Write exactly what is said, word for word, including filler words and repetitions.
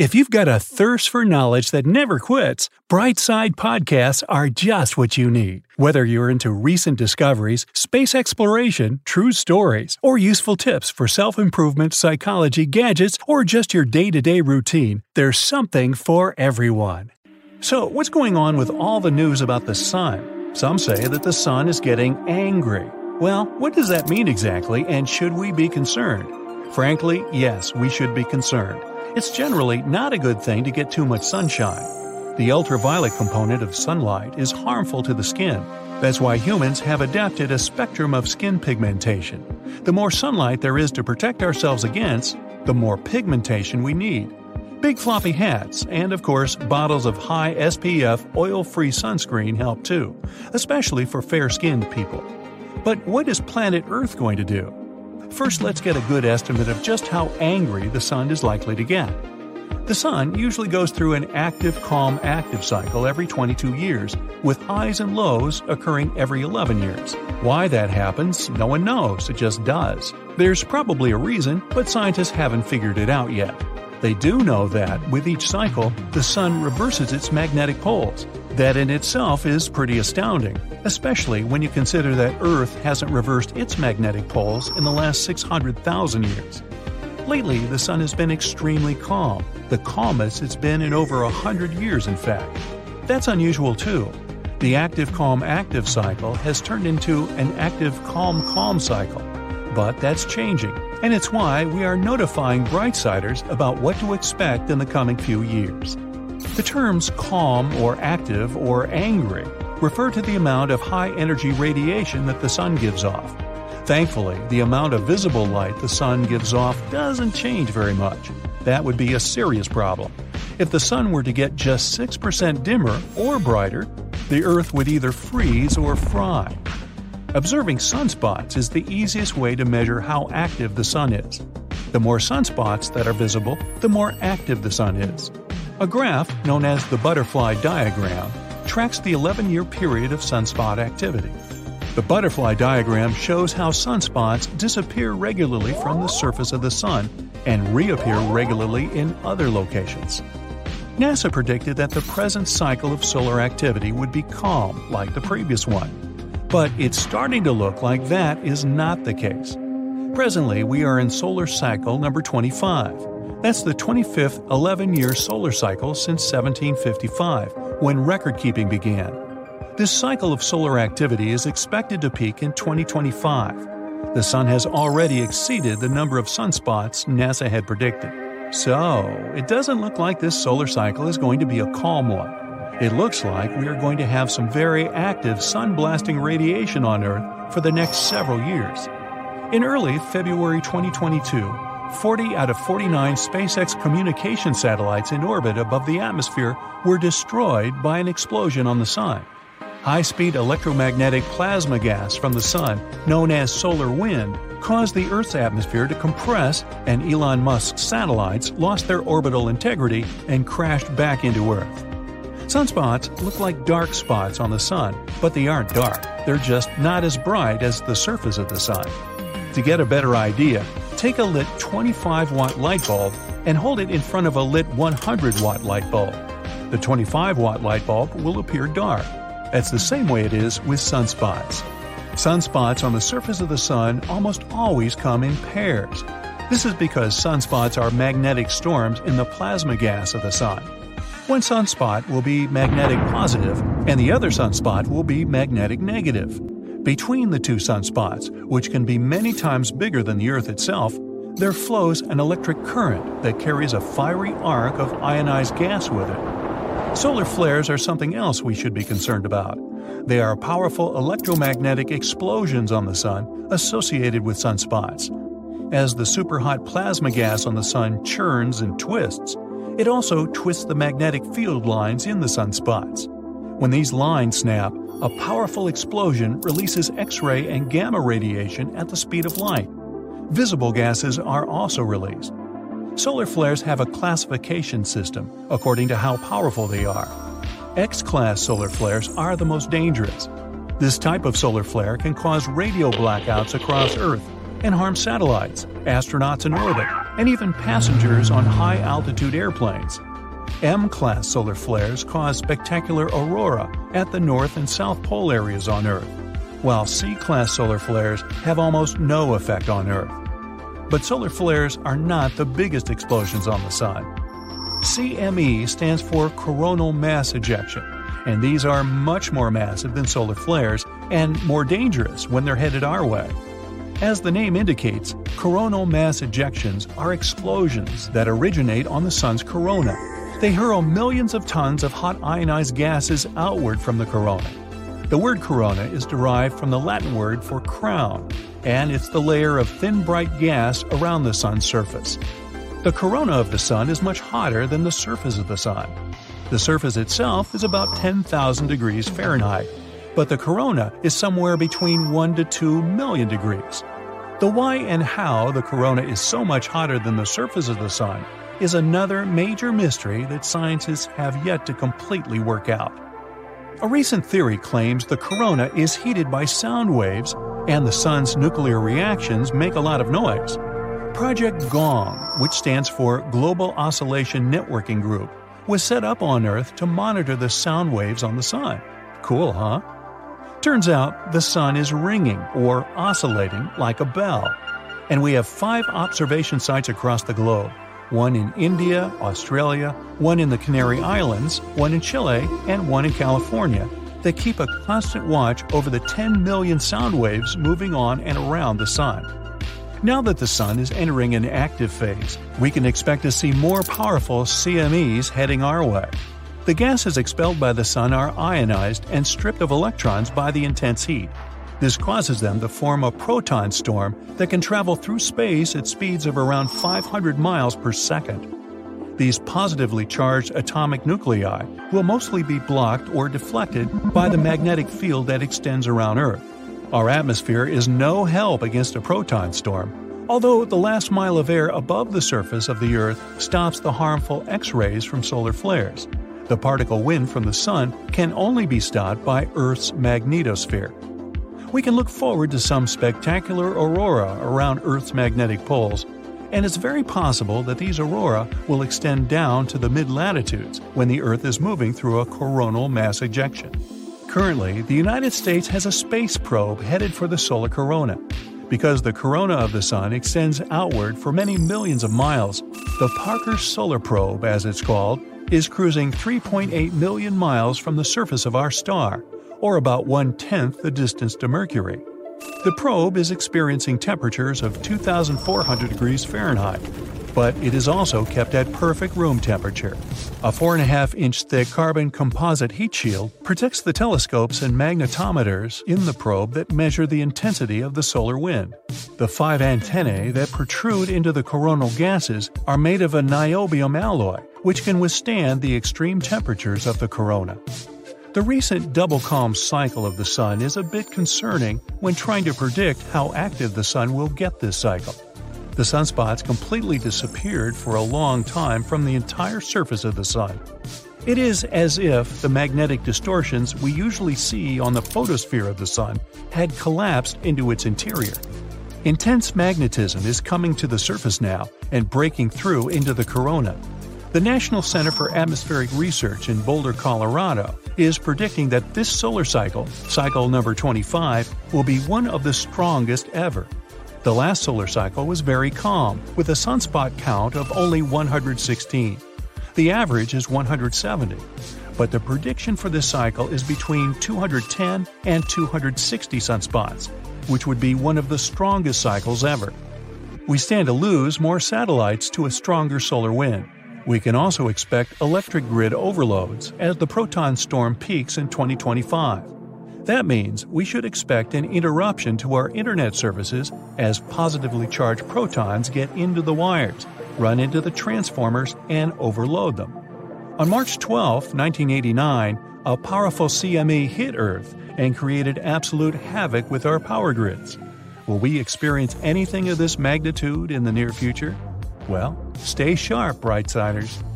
If you've got a thirst for knowledge that never quits, Brightside Podcasts are just what you need. Whether you're into recent discoveries, space exploration, true stories, or useful tips for self-improvement, psychology, gadgets, or just your day-to-day routine, there's something for everyone. So, what's going on with all the news about the sun? Some say that the sun is getting angry. Well, what does that mean exactly, and should we be concerned? Frankly, yes, we should be concerned. It's generally not a good thing to get too much sunshine. The ultraviolet component of sunlight is harmful to the skin. That's why humans have adapted a spectrum of skin pigmentation. The more sunlight there is to protect ourselves against, the more pigmentation we need. Big floppy hats and, of course, bottles of high S P F oil-free sunscreen help too, especially for fair-skinned people. But what is planet Earth going to do? First, let's get a good estimate of just how angry the sun is likely to get. The sun usually goes through an active-calm active cycle every twenty-two years, with highs and lows occurring every eleven years. Why that happens, no one knows, it just does. There's probably a reason, but scientists haven't figured it out yet. They do know that, with each cycle, the sun reverses its magnetic poles. That in itself is pretty astounding, especially when you consider that Earth hasn't reversed its magnetic poles in the last six hundred thousand years. Lately, the sun has been extremely calm, the calmest it's been in over one hundred years in fact. That's unusual too. The active-calm-active cycle has turned into an active-calm-calm cycle. But that's changing, and it's why we are notifying Brightsiders about what to expect in the coming few years. The terms calm or active or angry refer to the amount of high-energy radiation that the sun gives off. Thankfully, the amount of visible light the sun gives off doesn't change very much. That would be a serious problem. If the sun were to get just six percent dimmer or brighter, the Earth would either freeze or fry. Observing sunspots is the easiest way to measure how active the sun is. The more sunspots that are visible, the more active the sun is. A graph, known as the butterfly diagram, tracks the eleven-year period of sunspot activity. The butterfly diagram shows how sunspots disappear regularly from the surface of the sun and reappear regularly in other locations. NASA predicted that the present cycle of solar activity would be calm, like the previous one. But it's starting to look like that is not the case. Presently, we are in solar cycle number twenty-five. That's the twenty-fifth eleven-year solar cycle since seventeen fifty-five, when record-keeping began. This cycle of solar activity is expected to peak in twenty twenty-five. The sun has already exceeded the number of sunspots NASA had predicted. So, it doesn't look like this solar cycle is going to be a calm one. It looks like we are going to have some very active sun-blasting radiation on Earth for the next several years. In early February twenty twenty-two, forty out of forty-nine SpaceX communication satellites in orbit above the atmosphere were destroyed by an explosion on the sun. High-speed electromagnetic plasma gas from the sun, known as solar wind, caused the Earth's atmosphere to compress, and Elon Musk's satellites lost their orbital integrity and crashed back into Earth. Sunspots look like dark spots on the sun, but they aren't dark. They're just not as bright as the surface of the sun. To get a better idea, take a lit twenty-five watt light bulb and hold it in front of a lit one hundred watt light bulb. The twenty-five watt light bulb will appear dark. That's the same way it is with sunspots. Sunspots on the surface of the sun almost always come in pairs. This is because sunspots are magnetic storms in the plasma gas of the sun. One sunspot will be magnetic positive, and the other sunspot will be magnetic negative. Between the two sunspots, which can be many times bigger than the Earth itself, there flows an electric current that carries a fiery arc of ionized gas with it. Solar flares are something else we should be concerned about. They are powerful electromagnetic explosions on the sun associated with sunspots. As the superhot plasma gas on the sun churns and twists, it also twists the magnetic field lines in the sunspots. When these lines snap, a powerful explosion releases X-ray and gamma radiation at the speed of light. Visible gases are also released. Solar flares have a classification system according to how powerful they are. X-class solar flares are the most dangerous. This type of solar flare can cause radio blackouts across Earth and harm satellites, astronauts in orbit, and even passengers on high-altitude airplanes. M-class solar flares cause spectacular aurora at the North and South Pole areas on Earth, while C-class solar flares have almost no effect on Earth. But solar flares are not the biggest explosions on the Sun. C M E stands for coronal mass ejection, and these are much more massive than solar flares and more dangerous when they're headed our way. As the name indicates, coronal mass ejections are explosions that originate on the Sun's corona. They hurl millions of tons of hot ionized gases outward from the corona. The word corona is derived from the Latin word for crown, and it's the layer of thin bright gas around the Sun's surface. The corona of the Sun is much hotter than the surface of the Sun. The surface itself is about ten thousand degrees Fahrenheit, but the corona is somewhere between one to two million degrees. The why and how the corona is so much hotter than the surface of the Sun is another major mystery that scientists have yet to completely work out. A recent theory claims the corona is heated by sound waves, and the Sun's nuclear reactions make a lot of noise. Project GONG, which stands for Global Oscillation Networking Group, was set up on Earth to monitor the sound waves on the Sun. Cool, huh? Turns out the Sun is ringing or oscillating like a bell. And we have five observation sites across the globe. One in India, Australia, one in the Canary Islands, one in Chile, and one in California, that keep a constant watch over the ten million sound waves moving on and around the Sun. Now that the Sun is entering an active phase, we can expect to see more powerful C M Es heading our way. The gases expelled by the Sun are ionized and stripped of electrons by the intense heat. This causes them to form a proton storm that can travel through space at speeds of around five hundred miles per second. These positively charged atomic nuclei will mostly be blocked or deflected by the magnetic field that extends around Earth. Our atmosphere is no help against a proton storm, although the last mile of air above the surface of the Earth stops the harmful X-rays from solar flares. The particle wind from the Sun can only be stopped by Earth's magnetosphere. We can look forward to some spectacular aurora around Earth's magnetic poles, and it's very possible that these aurora will extend down to the mid-latitudes when the Earth is moving through a coronal mass ejection. Currently, the United States has a space probe headed for the solar corona. Because the corona of the Sun extends outward for many millions of miles, the Parker Solar Probe, as it's called, is cruising three point eight million miles from the surface of our star, or about one-tenth the distance to Mercury. The probe is experiencing temperatures of two thousand four hundred degrees Fahrenheit, but it is also kept at perfect room temperature. A four point five inch thick carbon composite heat shield protects the telescopes and magnetometers in the probe that measure the intensity of the solar wind. The five antennae that protrude into the coronal gases are made of a niobium alloy, which can withstand the extreme temperatures of the corona. The recent double calm cycle of the Sun is a bit concerning when trying to predict how active the Sun will get this cycle. The sunspots completely disappeared for a long time from the entire surface of the Sun. It is as if the magnetic distortions we usually see on the photosphere of the Sun had collapsed into its interior. Intense magnetism is coming to the surface now and breaking through into the corona. The National Center for Atmospheric Research in Boulder, Colorado, is predicting that this solar cycle, cycle number twenty-five, will be one of the strongest ever. The last solar cycle was very calm, with a sunspot count of only one hundred sixteen. The average is one hundred seventy. But the prediction for this cycle is between two hundred ten and two hundred sixty sunspots, which would be one of the strongest cycles ever. We stand to lose more satellites to a stronger solar wind. We can also expect electric grid overloads as the proton storm peaks in twenty twenty-five. That means we should expect an interruption to our internet services as positively charged protons get into the wires, run into the transformers, and overload them. On March twelfth, nineteen eighty-nine, a powerful C M E hit Earth and created absolute havoc with our power grids. Will we experience anything of this magnitude in the near future? Well, stay sharp, Brightsiders.